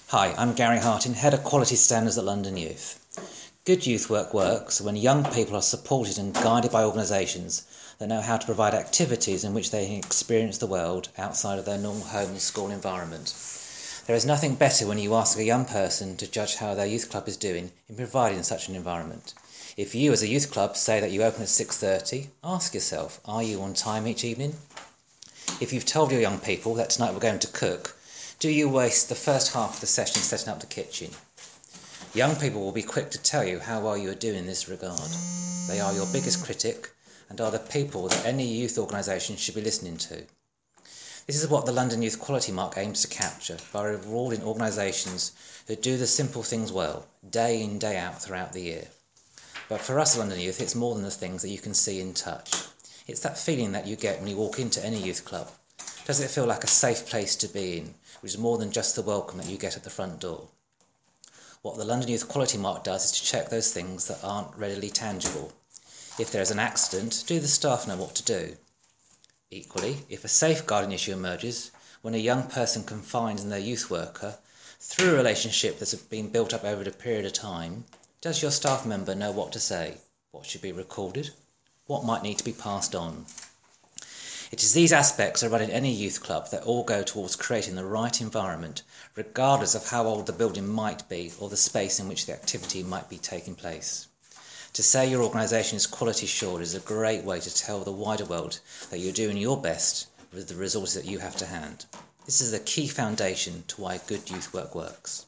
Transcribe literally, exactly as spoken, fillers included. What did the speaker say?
Hi, I'm Gary Hartin, Head of Quality Standards at London Youth. Good youth work works when young people are supported and guided by organisations that know how to provide activities in which they can experience the world outside of their normal home and school environment. There is nothing better when you ask a young person to judge how their youth club is doing in providing such an environment. If you as a youth club say that you open at six thirty, ask yourself, are you on time each evening? If you've told your young people that tonight we're going to cook, do you waste the first half of the session setting up the kitchen? Young people will be quick to tell you how well you are doing in this regard. They are your biggest critic and are the people that any youth organisation should be listening to. This is what the London Youth Quality Mark aims to capture by rewarding organisations who do the simple things well, day in, day out throughout the year. But for us London Youth, it's more than the things that you can see and touch. It's that feeling that you get when you walk into any youth club. Does it feel like a safe place to be in, which is more than just the welcome that you get at the front door? What the London Youth Quality Mark does is to check those things that aren't readily tangible. If there is an accident, do the staff know what to do? Equally, if a safeguarding issue emerges, when a young person confides in their youth worker, through a relationship that's been built up over a period of time, does your staff member know what to say? What should be recorded? What might need to be passed on? It is these aspects of running any youth club that all go towards creating the right environment, regardless of how old the building might be or the space in which the activity might be taking place. To say your organisation is quality assured is a great way to tell the wider world that you're doing your best with the resources that you have to hand. This is a key foundation to why good youth work works.